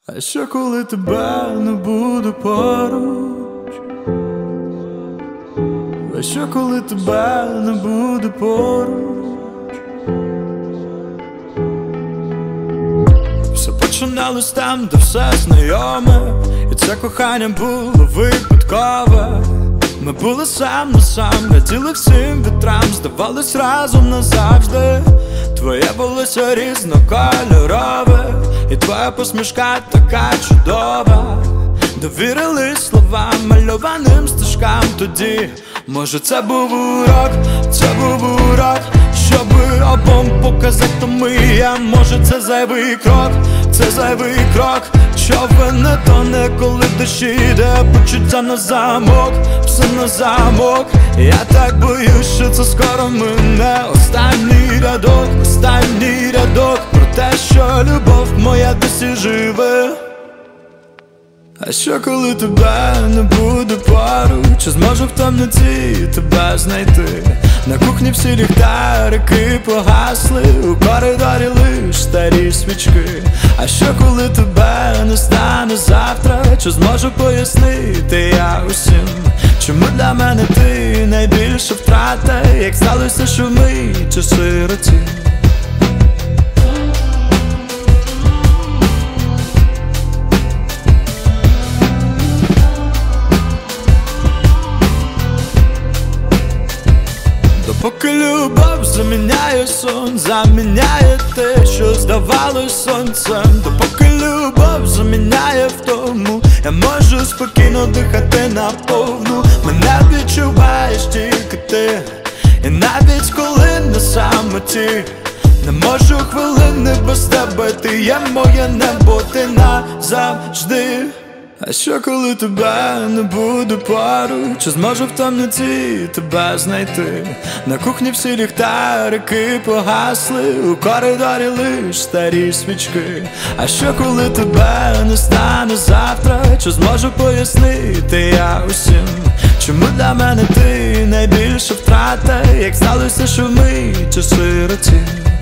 А що коли тебе не буде поруч? А що коли тебе не буде поруч? Все починалось там, де все знайоме, і це кохання було випадкове. Ми були сам на сам, раділи всім вітрам, здавались разом назавжди. Твоє волосся різнокольорове, і твоя посмішка така чудова. Довірили словам, мальованим стежкам тоді. Може це був урок, це був урок, щоби обом показати, хто ми є. Може це зайвий крок, це зайвий крок. Човен не тоне, коли дощі йде, почуття на замок, все на замок. Я так боюсь, що це скоро мине. Останній рядок про те, що любов моя досі живе. А що коли тебе не буде поруч? Чи зможу в темноті тебе знайти? На кухні всі ліхтарики погасли, у коридорі лиш старі свічки. А що коли тебе не стане завтра? Чи зможу пояснити я усім, чому для мене ти найбільша втрата? Як сталося, що ми чи сироті? Допоки любов заміняє сон, заміняє те, що здавалось сонцем. Допоки любов заміняє втому, я можу спокійно дихати наповну. Мене відчуваєш тільки ти, і навіть коли на самоті не можу хвилини без тебе. Ти є моє небо, ти назавжди. А що коли тебе не буде поруч? Чи зможу в темноті тебе знайти? На кухні всі ліхтарики погасли, у коридорі лиш старі свічки. А що коли тебе не стане завтра? Чи зможу пояснити я усім, чому для мене ти найбільша втрата? Як сталося, що ми чи сироті?